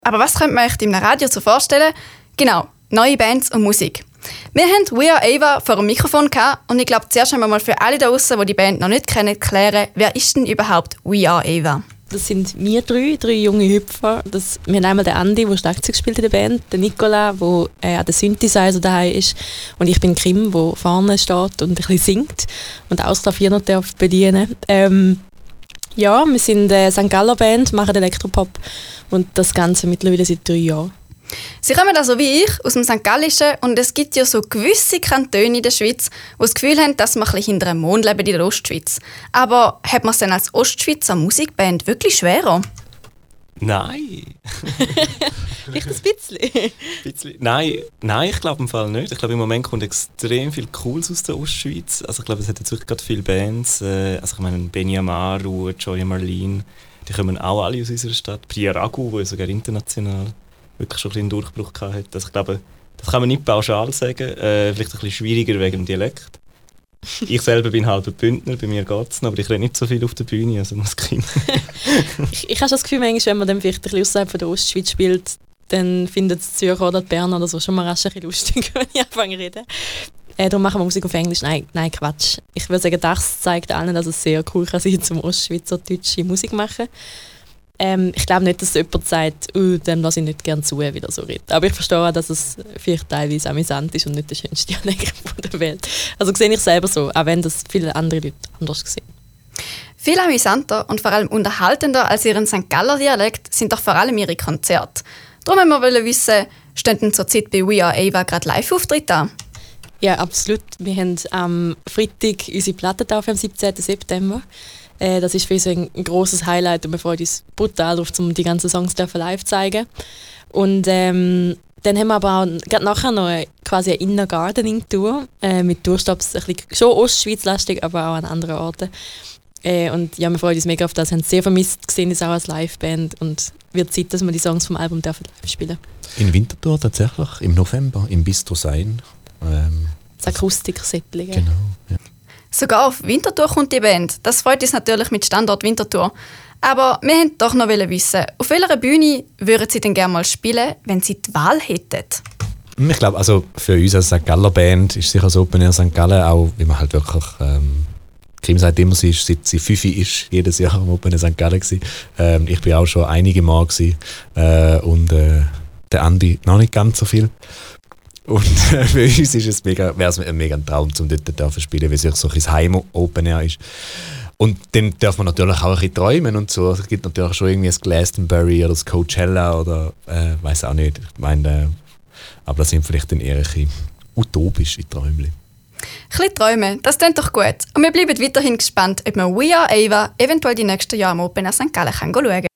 Aber was könnte man euch im Radio so vorstellen? Genau, neue Bands und Musik. Wir haben We Are Ava vor dem Mikrofon gehabt und ich glaube, zuerst haben wir mal für alle da draussen, die die Band noch nicht kennen, klären, wer ist denn überhaupt We Are Ava? Das sind wir drei junge Hüpfer. Wir haben einmal den Andi, der Schlagzeug spielt in der Band, den Nicola, der an den Synthesizer daheim ist, und ich bin Kim, der vorne steht und ein bisschen singt und auch das Klavier noch bedienen darf. Ja, wir sind eine St. Galler Band, machen Elektropop und das Ganze mittlerweile seit 3 Jahren. Sie kommen also wie ich aus dem St. Gallischen und es gibt ja so gewisse Kantone in der Schweiz, die das Gefühl haben, dass wir ein bisschen hinter dem Mond leben in der Ostschweiz. Aber hat man es denn als Ostschweizer Musikband wirklich schwerer? Nein. Vielleicht ein bisschen. Nein, ich glaube im Fall nicht. Ich glaube, im Moment kommt extrem viel Cooles aus der Ostschweiz. Also ich glaube, es hat jetzt wirklich gerade viele Bands. Also ich meine, Benny Amaru, Joya Marlene, die kommen auch alle aus unserer Stadt. Priya Ragu, der sogar international wirklich schon einen Durchbruch hatte. Also ich glaube, das kann man nicht pauschal sagen. Vielleicht ein bisschen schwieriger wegen dem Dialekt. Ich selber bin halber Bündner, bei mir geht es noch, aber ich rede nicht so viel auf der Bühne, also muss Kind. Ich habe das Gefühl, manchmal, wenn man dann vielleicht ein bisschen außerhalb der Ostschweiz spielt, dann findet es Zürcher oder die Berner oder so schon mal rasch ein bisschen lustig, wenn ich anfange zu reden. Darum machen wir Musik auf Englisch. Nein, Quatsch. Ich würde sagen, das zeigt allen, dass es sehr cool kann sein, zum Ostschweizerdeutsche Musik machen. Ich glaube nicht, dass jemand sagt, dann lasse ich nicht gerne zu, wie er so redet. Aber ich verstehe auch, dass es vielleicht teilweise amüsant ist und nicht der schönste Dialekt der Welt. Also sehe ich selber so, auch wenn das viele andere Leute anders sehen. Viel amüsanter und vor allem unterhaltender als ihren St. Galler Dialekt sind doch vor allem ihre Konzerte. Darum wollen wir wissen, stehen denn zurzeit bei We Are Ava gerade Live-Auftritte an? Ja, absolut. Wir haben am Freitag unsere Plattentaufe am 17. September. Das ist für uns ein grosses Highlight und wir freuen uns brutal darauf, um die ganzen Songs live zu zeigen. Und dann haben wir aber auch gerade nachher noch quasi eine Inner Gardening Tour mit Tourstops, ein bisschen schon Ostschweizlastig, aber auch an anderen Orten. Und ja, wir freuen uns mega auf das. Wir haben es sehr vermisst, gesehen es auch als Liveband und wird Zeit, dass wir die Songs vom Album live spielen. In Winterthur tatsächlich, im November, im Bistro Sein. Das Akustik-Settling. Genau, ja. Sogar auf Winterthur kommt die Band. Das freut uns natürlich mit Standort Winterthur. Aber wir wollten doch noch wissen, auf welcher Bühne würden Sie denn gerne mal spielen, wenn Sie die Wahl hätten? Ich glaube, also für uns als St. Galler Band ist sicher so Open Air St. Gallen, auch wie man halt wirklich, Kim sagt immer, sie ist, seit sie 5 ist, jedes Jahr am Open Air St. Gallen gewesen. Ich bin auch schon einige Mal gewesen, und der Andi noch nicht ganz so viel. Und für uns ist wäre es ein mega Traum, um dort zu spielen, weil es so ein Heim-Open Air ist. Und dann darf man natürlich auch ein bisschen träumen und so. Es gibt natürlich schon irgendwie das Glastonbury oder das Coachella oder weiß auch nicht. Ich meine, aber das sind vielleicht dann eher ein bisschen utopische Träume. Ein bisschen träumen, das klingt doch gut. Und wir bleiben weiterhin gespannt, ob man We Are Ava eventuell die nächsten Jahre am Open Air St. Gallen schauen kann.